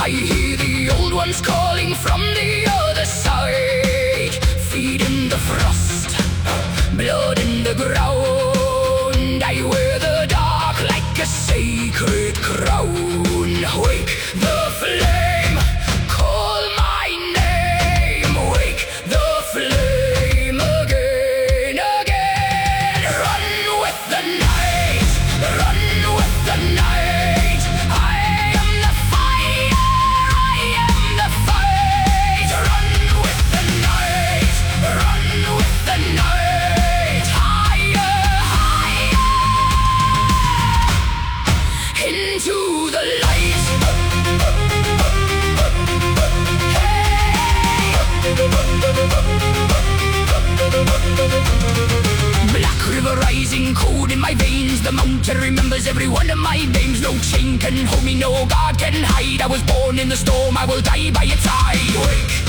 I hear the old ones calling from the other side, feeding the frost, blood in the ground. I wear the dark like a sacred crown. Wake the flame, call my name. Wake the flame again, again. Run with the night, run with the night. I am the fire, I am the fight. Run with the night, run with the night. Higher, higher, into the light. Black river rising, cold in my veins. The mountain remembers every one of my names. No chain can hold me, no God can hide. I was born in the storm, I will die by its side. Wake